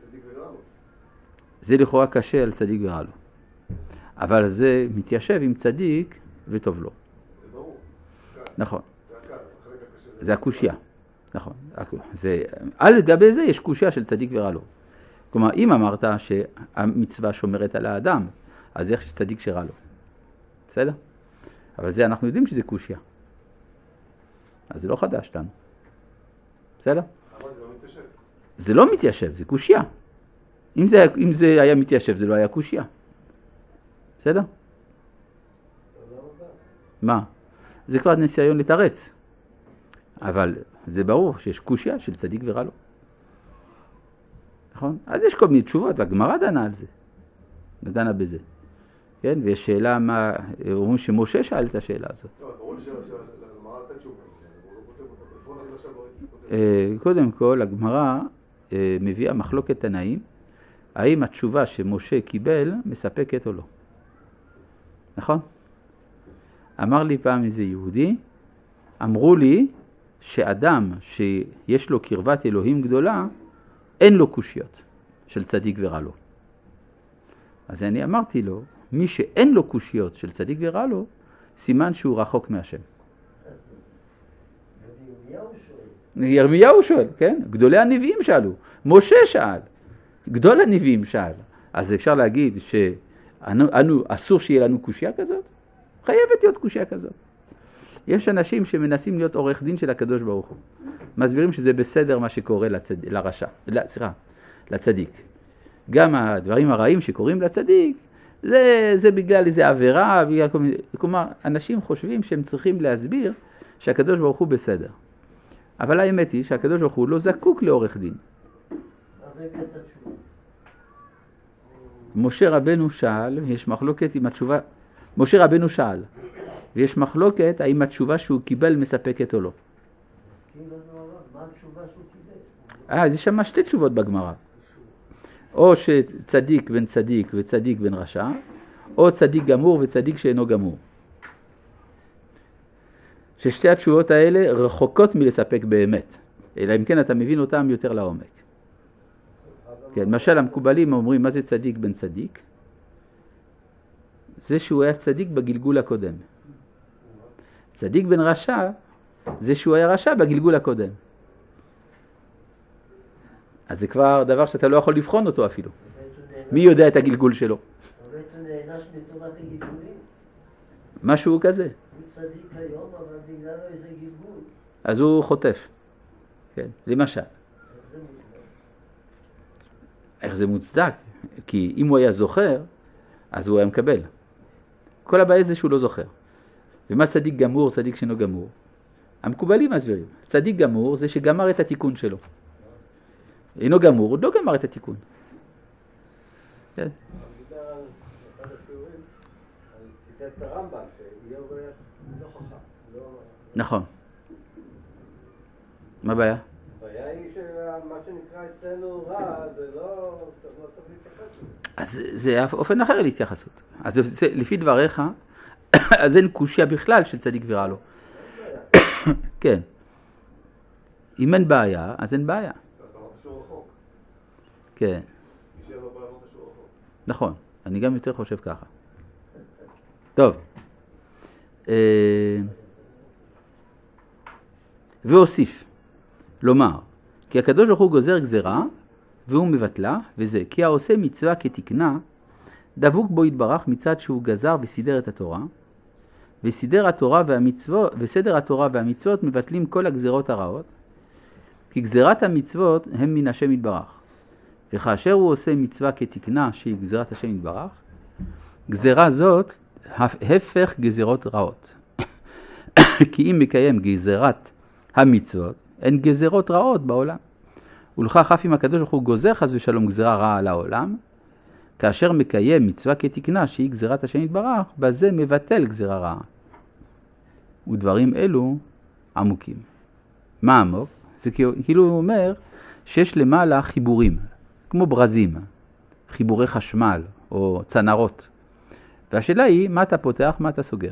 [SPEAKER 1] זה לכאורה קשה על צדיק ורע לו. אבל זה מתיישב עם צדיק וטוב לו.
[SPEAKER 5] זה ברור.
[SPEAKER 1] נכון.
[SPEAKER 5] זה הקל, החלק הקשה זה...
[SPEAKER 1] זה הקושיה. נכון. זה, על גבי זה יש קושיה של צדיק ורע לו. כלומר, אם אמרת שהמצווה שומרת על האדם, אז איך יש צדיק שרע לו? בסדר? אבל זה אנחנו יודעים שזה קושיה. אז זה לא חדש לנו. בסדר?
[SPEAKER 5] אבל זה לא מתיישב.
[SPEAKER 1] זה לא מתיישב, זה קושיה. אם זה, אם זה היה מתיישב, זה לא היה קושיה. בסדר? מה? זה כבר ניסיון לתרץ. אבל זה ברור שיש קושיה של צדיק ורע לו. נכון? אז יש כל מיני תשובות, והגמרא דנה על זה. דנה בזה. כן? ויש שאלה מה, אומרים שמשה שאל את השאלה הזאת.
[SPEAKER 5] לא, ברור לי שלגמרא לתת תשובה. הוא לא כותב אותה. לפחות אני עכשיו לא כותב.
[SPEAKER 1] קודם כל, הגמרא מביאה מחלוקת תנאים, האם התשובה שמשה קיבל מספקת או לא. נכון? אמר לי פעם איזה יהודי, אמרו לי שאדם שיש לו קרבת אלוהים גדולה, אין לו קושיות של צדיק ורע לו. אז אני אמרתי לו, מי שאין לו קושיות של צדיק ורע לו, סימן שהוא רחוק מהשם. ירמיהו שואל, כן? גדולי הנביאים שאלו. משה שאל. גדול הנביאים שאל. אז אפשר להגיד שאנו, אסור שיהיה לנו קושיה כזאת? חייבת להיות קושיה כזאת. יש אנשים שמנסים להיות עורך דין של הקדוש ברוך הוא. מסבירים שזה בסדר מה שקורה לצד... לרשע, סליחה, לצדיק. גם הדברים הרעים שקורים לצדיק, זה, זה בגלל איזו עבירה, בגלל... כלומר, אנשים חושבים שהם צריכים להסביר שהקדוש ברוך הוא בסדר. אבל האמת היא שהקדוש ברוך הוא לא זקוק לעורך דין. משה רבנו שאל, יש מחלוקת עם התשובה, משה רבנו שאל, ויש מחלוקת האם התשובה שהוא קיבל מספקת או לא.
[SPEAKER 3] מה התשובה שהוא קיבל?
[SPEAKER 1] אה, אז יש שם שתי תשובות בגמרא. או שצדיק בן צדיק וצדיק בן רשע, או צדיק גמור וצדיק שאינו גמור. ששתי התשובות האלה רחוקות מלספק באמת, אלא אם כן אתה מבין אותם יותר לעומק. כן, למשל המקובלים אומרים מה זה צדיק בן צדיק? זה שהוא היה צדיק בגלגול הקודם. צדיק בן רשע זה שהוא היה רשע בגלגול הקודם. אז זה כבר דבר שאתה לא יכול לבחון אותו אפילו. מי יודע את הגלגול שלו?
[SPEAKER 3] אבל הוא נענש מתורת הגלגולים.
[SPEAKER 1] משהו כזה.
[SPEAKER 3] הוא צדיק היום, אבל בגלל לו איזה גלגול.
[SPEAKER 1] אז הוא חוטף. כן, למשל. איך זה מוצדק? כי אם הוא היה זוכר, אז הוא היה מקבל. כל הבעיה זה שהוא לא זוכר. ומה צדיק גמור, צדיק שאינו גמור? המקובלים מסבירים. צדיק גמור זה שגמר את התיקון שלו. אינו גמור, הוא לא גמר את התיקון. כן.
[SPEAKER 3] את הרמב"ם, שאיוב היה לא חכם.
[SPEAKER 1] נכון. מה הבעיה?
[SPEAKER 3] הבעיה היא שמה שנקרא אצלנו רע, זה לא צריך להתייחס.
[SPEAKER 1] אז זה אופן אחר להתייחסות. אז זה, לפי דבריך, אז אין קושיה בכלל של צדיק ורע לו. כן. אם אין בעיה, אז אין בעיה.
[SPEAKER 5] אתה לא קשור רחוק.
[SPEAKER 1] כן.
[SPEAKER 5] מי שאין לו בעיה לא קשור רחוק.
[SPEAKER 1] נכון. אני גם יותר חושב ככה. טוב. והוסיף, לומר, כי הקדוש ברוך הוא גוזר גזרה, והוא מבטלה, וזה, כי העושה מצווה כתקנה, דבוק בו יתברך מצד שהוא גזר וסידר את התורה, וסידר התורה והמצוות, וסדר התורה והמצוות מבטלים כל הגזרות הרעות, כי גזרת המצוות הם מן השם יתברך. וכאשר הוא עושה מצווה כתקנה שהיא גזרת השם יתברך, גזרה זאת הפך גזרות רעות. כי אם מקיים גזרת המצוות, אין גזרות רעות בעולם. ולכך אף אם הקדוש ברוך הוא גוזר חס ושלום גזרה רעה על העולם, כאשר מקיים מצווה כתקנה שהיא גזרת השם יתברך, בזה מבטל גזרה רעה. ודברים אלו עמוקים. מה עמוק? זה כאילו הוא אומר שיש למעלה חיבורים, כמו ברזים, חיבורי חשמל או צנרות. והשאלה היא, מה אתה פותח, מה אתה סוגר?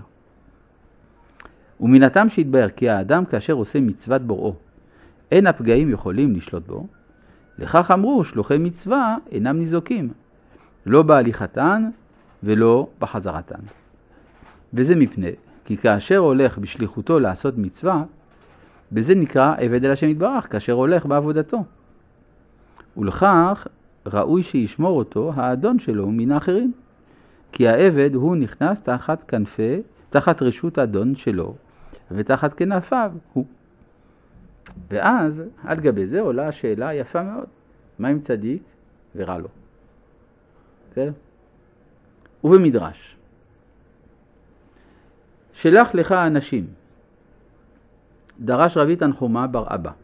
[SPEAKER 1] ומן הטעם שהתבהר כי האדם כאשר עושה מצוות בוראו, אין הפגעים יכולים לשלוט בו, לכך אמרו שלוחי מצווה אינם ניזוקים, לא בהליכתן ולא בחזרתן. וזה מפני, כי כאשר הולך בשליחותו לעשות מצווה, בזה נקרא עבד אל השם יתברך, כאשר הולך בעבודתו. ולכך ראוי שישמור אותו האדון שלו מן האחרים. כי העבד הוא נכנס תחת כנפי, תחת רשות האדון שלו, ותחת כנפיו הוא. ואז על גבי זה עולה השאלה יפה מאוד. מה עם צדיק ורע לו? בסדר? ובמדרש. שלח לך אנשים. דרש רבי תנחומה בר אבא.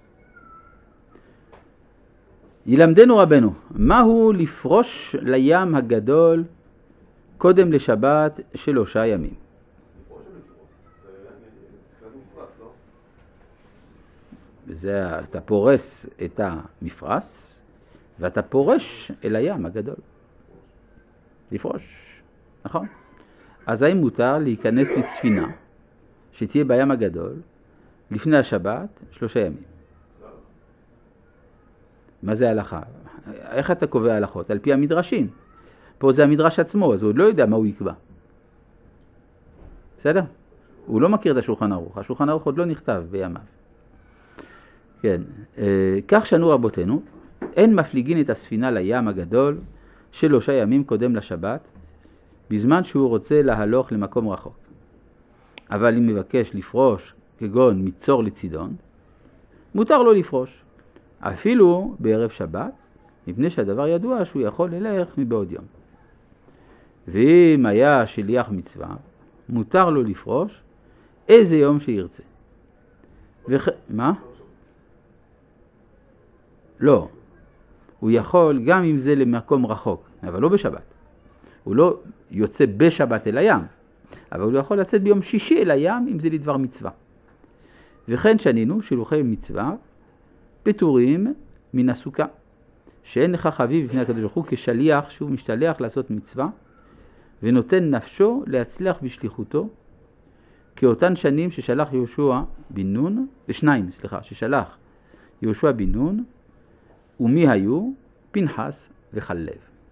[SPEAKER 1] ילמדנו רבנו, מהו לפרוש לים הגדול קודם לשבת שלושה ימים?
[SPEAKER 5] לפרוש או לפרוס? זה קצת מפרס, לא?
[SPEAKER 1] זה, אתה פורס את המפרס, ואתה פורש אל הים הגדול. לפרוש, נכון? אז האם מותר להיכנס לספינה שתהיה בים הגדול לפני השבת שלושה ימים? מה זה הלכה? איך אתה קובע הלכות? על פי המדרשים. פה זה המדרש עצמו, אז הוא לא יודע מה הוא יקבע. בסדר? הוא לא מכיר את השולחן ערוך. השולחן ערוך עוד לא נכתב בימיו. כן. כך שנו רבותינו, אין מפליגין את הספינה לים הגדול שלושה ימים קודם לשבת, בזמן שהוא רוצה להלוך למקום רחוק. אבל אם מבקש לפרוש כגון מצור לצידון, מותר לו לפרוש. אפילו בערב שבת, מפני שהדבר ידוע שהוא יכול ללך מבעוד יום. ואם היה שליח מצווה, מותר לו לפרוש איזה יום שירצה. וכ... מה? לא. הוא יכול גם אם זה למקום רחוק, אבל לא בשבת. הוא לא יוצא בשבת אל הים, אבל הוא יכול לצאת ביום שישי אל הים אם זה לדבר מצווה. וכן שנינו שלוחי מצווה פטורים מן הסוכה, שאין לך חביב בפני הקדוש ברוך הוא כשליח שהוא משתלח לעשות מצווה, ונותן נפשו להצליח בשליחותו, כאותן שנים ששלח יהושע בן נון, ושניים, סליחה, ששלח יהושע בן נון, ומי היו? פנחס וחלב.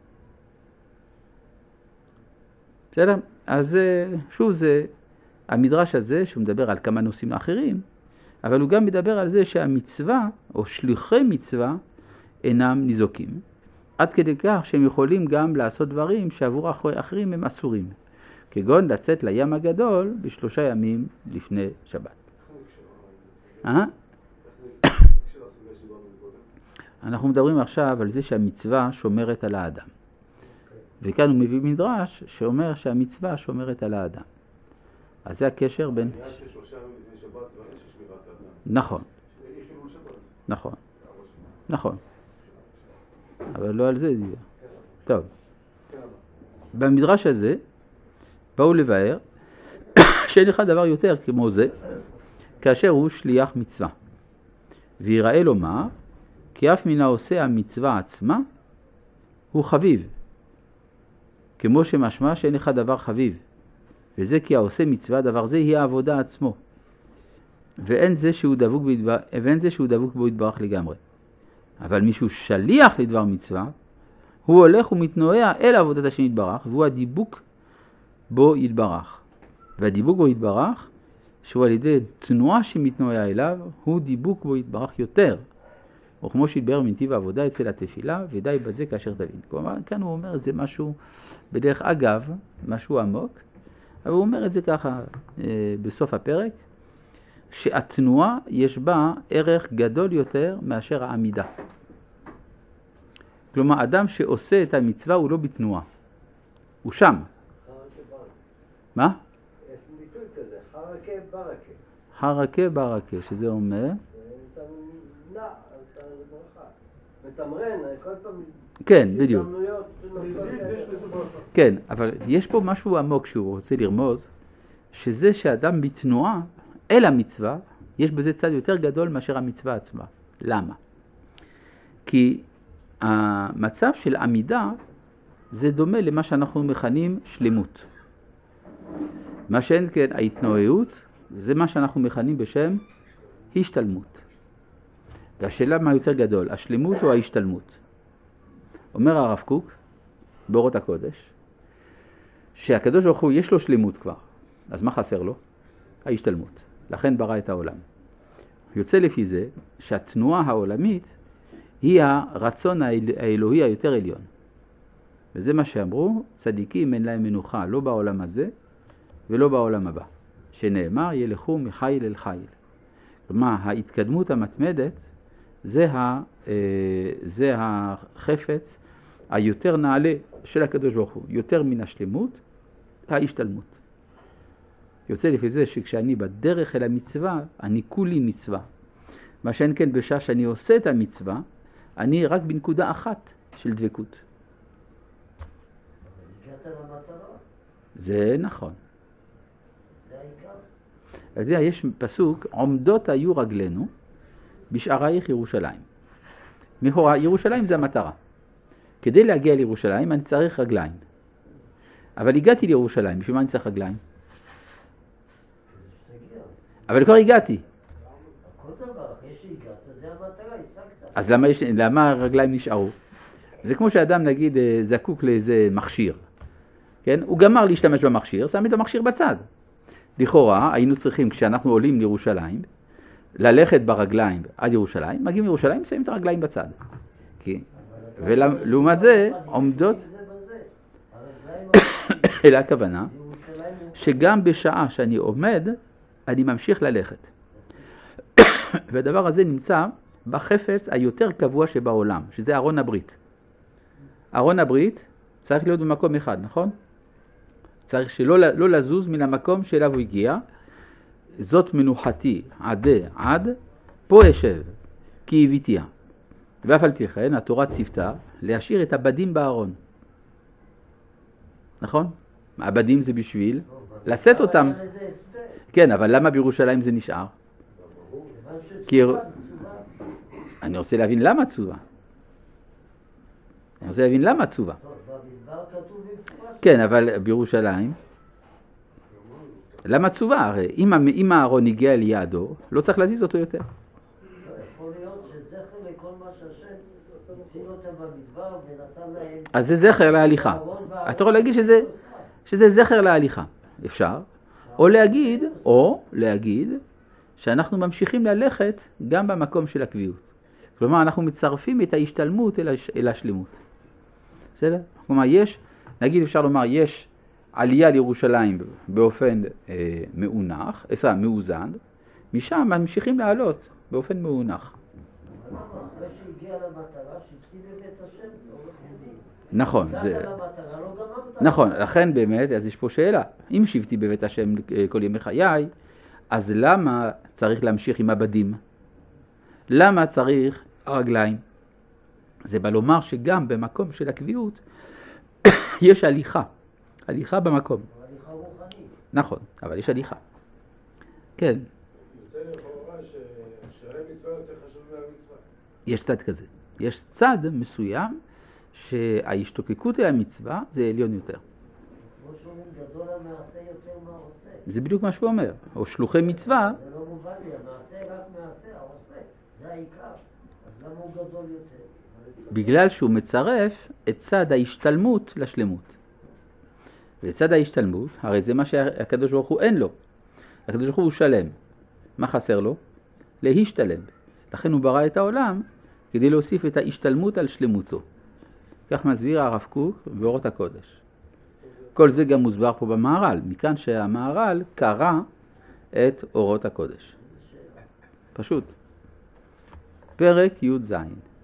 [SPEAKER 1] בסדר? אז שוב זה, המדרש הזה, שהוא מדבר על כמה נושאים אחרים, אבל הוא גם מדבר על זה שהמצווה, או שליחי מצווה, אינם ניזוקים. עד כדי כך שהם יכולים גם לעשות דברים שעבור אחרים הם אסורים. כגון לצאת לים הגדול בשלושה ימים לפני שבת. אה? אנחנו מדברים עכשיו על זה שהמצווה שומרת על האדם. וכאן הוא מביא מדרש שאומר שהמצווה שומרת על האדם. אז זה הקשר בין... נכון. נכון. נכון. אבל לא על זה דיבר. טוב. במדרש הזה באו לבאר שאין לך דבר יותר כמו זה, כאשר הוא שליח מצווה. ויראה לומר, כי אף מן העושה המצווה עצמה הוא חביב. כמו שמשמע שאין לך דבר חביב. וזה כי העושה מצווה, דבר זה היא העבודה עצמו. ואין זה שהוא דבוק בו, ואין זה שהוא דבוק בו יתברך לגמרי. אבל מישהו שליח לדבר מצווה, הוא הולך ומתנועע אל עבודת השם יתברך, והוא הדיבוק בו יתברך. והדיבוק בו יתברך, שהוא על ידי תנועה שמתנועע אליו, הוא דיבוק בו יתברך יותר. או כמו שהתבאר מנתיב העבודה אצל התפילה, ודי בזה כאשר תבין. כלומר, כאן הוא אומר, זה משהו בדרך אגב, משהו עמוק, אבל הוא אומר את זה ככה אה, בסוף הפרק, שהתנועה יש בה ערך גדול יותר מאשר העמידה. כלומר, אדם שעושה את המצווה הוא לא בתנועה, הוא שם. מה?
[SPEAKER 3] יש ביטוי כזה, חרקה ברקה.
[SPEAKER 1] חרקה ברקה, שזה אומר...
[SPEAKER 3] אתה נע, אתה ברכה. מתמרן, כל פעם...
[SPEAKER 1] כן, בדיוק.
[SPEAKER 3] הזדמנויות.
[SPEAKER 1] כן, אבל יש פה משהו עמוק שהוא רוצה לרמוז, שזה שאדם בתנועה אל המצווה, יש בזה צד יותר גדול מאשר המצווה עצמה. למה? כי המצב של עמידה זה דומה למה שאנחנו מכנים שלמות. מה שאין כן, ההתנועעות זה מה שאנחנו מכנים בשם השתלמות. והשאלה מה יותר גדול, השלמות או ההשתלמות? אומר הרב קוק, באורות הקודש, שהקדוש ברוך הוא יש לו שלמות כבר, אז מה חסר לו? ההשתלמות. לכן ברא את העולם. יוצא לפי זה שהתנועה העולמית היא הרצון האלוהי היותר עליון. וזה מה שאמרו, צדיקים אין להם מנוחה, לא בעולם הזה ולא בעולם הבא. שנאמר, ילכו מחיל אל חיל. כלומר, ההתקדמות המתמדת זה, ה, זה החפץ היותר נעלה של הקדוש ברוך הוא, יותר מן השלמות, ההשתלמות. יוצא לפי זה שכשאני בדרך אל המצווה, אני כולי מצווה. מה שאין כן בשעה שאני עושה את המצווה, אני רק בנקודה אחת של דבקות.
[SPEAKER 6] הגעת למטרה.
[SPEAKER 1] זה נכון.
[SPEAKER 6] זה העיקר.
[SPEAKER 1] אתה יודע, יש פסוק, עומדות היו רגלינו בשערייך ירושלים. מכאורה, ירושלים זה המטרה. כדי להגיע לירושלים אני צריך רגליים. אבל הגעתי לירושלים, בשביל מה אני צריך רגליים? אבל כבר הגעתי.
[SPEAKER 6] כל דבר, אחרי שהגעת, זה המטרה, השגת.
[SPEAKER 1] אז למה, יש, למה הרגליים נשארו? זה כמו שאדם נגיד זקוק לאיזה מכשיר. כן? הוא גמר להשתמש במכשיר, שם את המכשיר בצד. לכאורה היינו צריכים, כשאנחנו עולים לירושלים, ללכת ברגליים עד ירושלים, מגיעים לירושלים, שמים את הרגליים בצד. כי, ולעומת זה עומדות, אלא הכוונה, שגם בשעה שאני עומד, אני ממשיך ללכת. והדבר הזה נמצא בחפץ היותר קבוע שבעולם, שזה ארון הברית. ארון הברית צריך להיות במקום אחד, נכון? צריך שלא לא לזוז מן המקום שאליו הוא הגיע. זאת מנוחתי עדי עד, פה אשב, כי הביתיה. ואף על פי כן, התורה ציוותה להשאיר את הבדים בארון. נכון? הבדים זה בשביל לשאת אותם. כן, אבל למה בירושלים זה נשאר? כי אני רוצה להבין למה צובה. אני רוצה להבין למה צובה. כן, אבל בירושלים, למה צובה? הרי אם הארון הגיע ליעדו, לא צריך להזיז אותו יותר.
[SPEAKER 6] יכול להיות שזכר לכל מה שהשם הציל אותם במדבר ונתן להם...
[SPEAKER 1] אז זה זכר להליכה. אתה יכול להגיד שזה, שזה זכר להליכה. אפשר. או להגיד, או להגיד, שאנחנו ממשיכים ללכת גם במקום של הקביעות. כלומר, אנחנו מצרפים את ההשתלמות אל, הש... אל השלמות. בסדר? כלומר, יש, נגיד אפשר לומר, יש עלייה לירושלים באופן אה, מאונח, עשרה, מאוזן, משם ממשיכים לעלות באופן מאונח.
[SPEAKER 6] אבל למה? אחרי שהגיע למטרה, שבתי בבית השם, לא רחובי.
[SPEAKER 1] נכון.
[SPEAKER 6] הגעת
[SPEAKER 1] זה...
[SPEAKER 6] למטרה, לא גמרת.
[SPEAKER 1] נכון, לכן באמת, אז יש פה שאלה. אם שבתי בבית השם כל ימי חיי, אז למה צריך להמשיך עם הבדים? למה צריך הרגליים? זה בא לומר שגם במקום של הקביעות יש הליכה. הליכה במקום.
[SPEAKER 6] הליכה רוחנית.
[SPEAKER 1] נכון, אבל יש הליכה. כן.
[SPEAKER 4] יוצא לכאורה ששארי מצווה יותר חשוב מהמצווה.
[SPEAKER 1] יש צד כזה. יש צד מסוים שההשתוקקות אל המצווה זה עליון יותר.
[SPEAKER 6] כמו שאומרים, גדול המעשה יותר מהעושה.
[SPEAKER 1] זה בדיוק מה שהוא אומר. או שלוחי מצווה.
[SPEAKER 6] זה לא מובן לי, המעשה רק מעשה, העושה, זה העיקר. אז למה הוא גדול יותר?
[SPEAKER 1] בגלל שהוא מצרף את צד ההשתלמות לשלמות. וצד ההשתלמות, הרי זה מה שהקדוש ברוך הוא אין לו. הקדוש ברוך הוא שלם. מה חסר לו? להשתלם. לכן הוא ברא את העולם כדי להוסיף את ההשתלמות על שלמותו. כך מסביר הרב קוק באורות הקודש. כל זה גם מוסבר פה במהר"ל, מכאן שהמהר"ל קרא את אורות הקודש. פשוט. פרק י' ז'.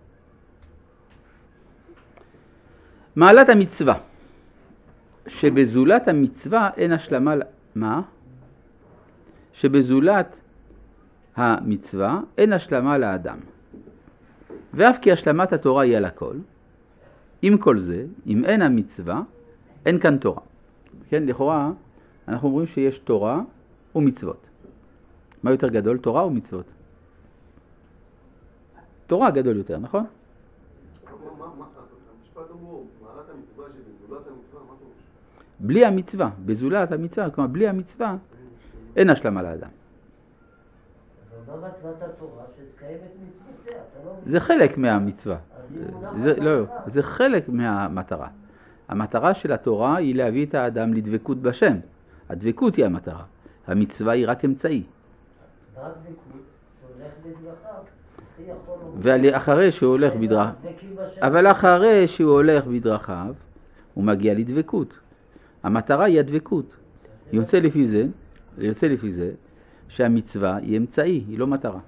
[SPEAKER 1] מעלת המצווה. שבזולת המצווה אין השלמה... מה? שבזולת המצווה אין השלמה לאדם. ואף כי השלמת התורה היא על הכל, עם כל זה, אם אין המצווה, אין כאן תורה. כן, לכאורה, אנחנו אומרים שיש תורה ומצוות. מה יותר גדול, תורה או מצוות? תורה גדול יותר, נכון?
[SPEAKER 5] המשפט אמרו, מעלת המצווה שבזולת המצווה, מה טוב?
[SPEAKER 1] בלי המצווה, בזולת המצווה, כלומר בלי המצווה, אין השלמה לאדם.
[SPEAKER 6] אבל מה מטרת התורה שתקיים את מצוותיה? אתה לא...
[SPEAKER 1] זה חלק מהמצווה.
[SPEAKER 6] אז היא מונחת
[SPEAKER 1] זה, לא, לא,
[SPEAKER 6] בהתחלה.
[SPEAKER 1] זה חלק מהמטרה. המטרה של התורה היא להביא את האדם לדבקות בשם. הדבקות היא המטרה. המצווה היא רק אמצעי.
[SPEAKER 6] רק דבקות שהולך בדרכיו.
[SPEAKER 1] ואחרי שהוא הולך בדרכיו, אבל אחרי שהוא הולך בדרכיו, הוא מגיע לדבקות. המטרה היא הדבקות. יוצא לפי זה, יוצא לפי זה, שהמצווה היא אמצעי, היא לא מטרה.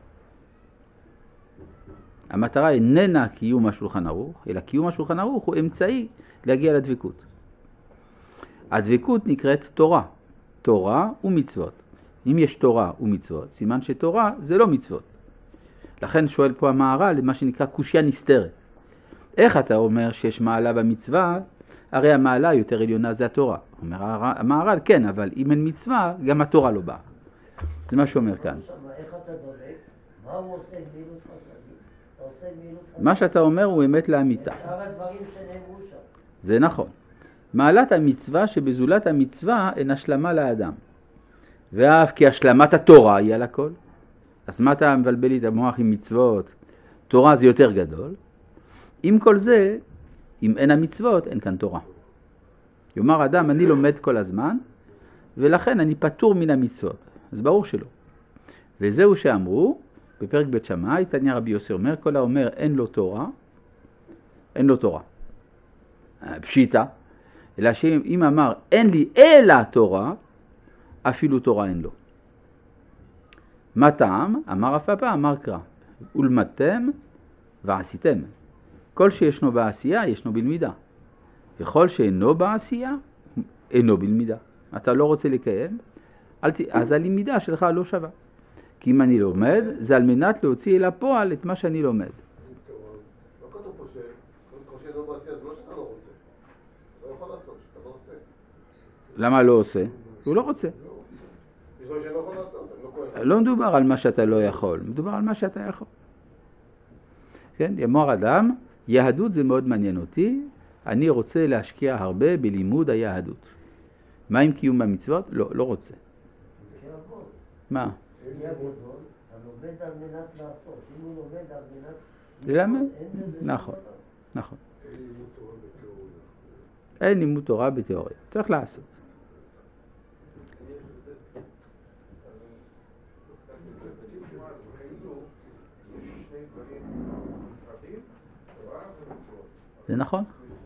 [SPEAKER 1] המטרה איננה קיום השולחן ערוך, אלא קיום השולחן ערוך הוא אמצעי להגיע לדבקות. הדבקות נקראת תורה, תורה ומצוות. אם יש תורה ומצוות, סימן שתורה זה לא מצוות. לכן שואל פה המהר"ל למה שנקרא קושיה נסתרת. איך אתה אומר שיש מעלה במצווה? הרי המעלה יותר עליונה זה התורה. אומר המהר"ל כן, אבל אם אין מצווה, גם התורה לא באה. זה מה שאומר כאן.
[SPEAKER 6] איך אתה דולק? מה הוא עושה גמילות חסדים? אתה עושה גמילות חסדים?
[SPEAKER 1] מה שאתה אומר הוא אמת לאמיתה.
[SPEAKER 6] שאר הדברים שנאמרו שם.
[SPEAKER 1] זה נכון. מעלת המצווה שבזולת המצווה אין השלמה לאדם. ואף כי השלמת התורה היא על הכל. אז מה אתה מבלבל לי את המוח עם מצוות? תורה זה יותר גדול. עם כל זה, אם אין המצוות, אין כאן תורה. יאמר אדם, אני לומד כל הזמן, ולכן אני פטור מן המצוות. אז ברור שלא. וזהו שאמרו, בפרק בית שמאי, תניא רבי יוסי אומר, כל האומר אין לו תורה, אין לו תורה. פשיטה, אלא שאם אמר אין לי אלא תורה, אפילו תורה אין לו. מה טעם? אמר רב פאפא, אמר קרא. ולמדתם ועשיתם. כל שישנו בעשייה, ישנו בלמידה. וכל שאינו בעשייה, אינו בלמידה. אתה לא רוצה לקיים, ת... אז הלמידה שלך לא שווה. כי אם אני לומד, זה על מנת להוציא אל הפועל את מה שאני לומד.
[SPEAKER 5] לא כתוב פה שכל שאינו בעשייה, זה לא שאתה לא רוצה. לא יכול לעשות, שאתה לא עושה.
[SPEAKER 1] למה לא עושה? הוא לא רוצה.
[SPEAKER 5] יש דברים שאני לא יכול לעשות, אני לא כואב.
[SPEAKER 1] לא מדובר על מה שאתה לא יכול, מדובר על מה שאתה יכול. כן, יאמר אדם, יהדות זה מאוד מעניין אותי, אני רוצה להשקיע הרבה בלימוד היהדות. מה עם קיום המצוות? לא, לא רוצה.
[SPEAKER 6] כעבוד.
[SPEAKER 1] מה?
[SPEAKER 6] זה יהיה גדול, הלומד על מנת לעשות. אם הוא לומד על מנת...
[SPEAKER 1] למה?
[SPEAKER 6] אין בזה שום
[SPEAKER 1] נכון,
[SPEAKER 6] דבר.
[SPEAKER 1] נכון. אין לימוד תורה בתיאוריה. צריך לעשות. זה נכון?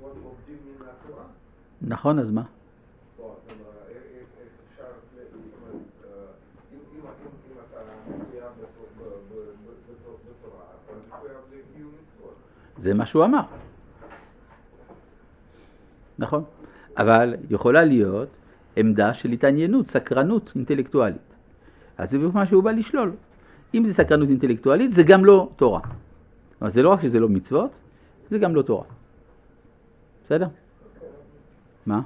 [SPEAKER 1] נכון, אז מה? זה מה שהוא אמר. נכון. אבל יכולה להיות עמדה של התעניינות, סקרנות אינטלקטואלית. אז זה מה שהוא בא לשלול. אם זה סקרנות אינטלקטואלית, זה גם לא תורה. אבל זה לא רק שזה לא מצוות, זה גם לא תורה. בסדר? מה?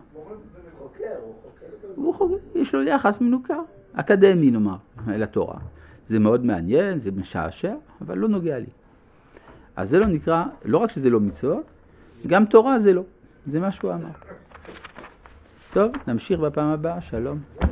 [SPEAKER 1] הוא חוקר, יש לו יחס מנוכר, אקדמי נאמר, אל התורה. זה מאוד מעניין, זה משעשע, אבל לא נוגע לי. אז זה לא נקרא, לא רק שזה לא מצוות, גם תורה זה לא. זה מה שהוא אמר. טוב, נמשיך בפעם הבאה, שלום.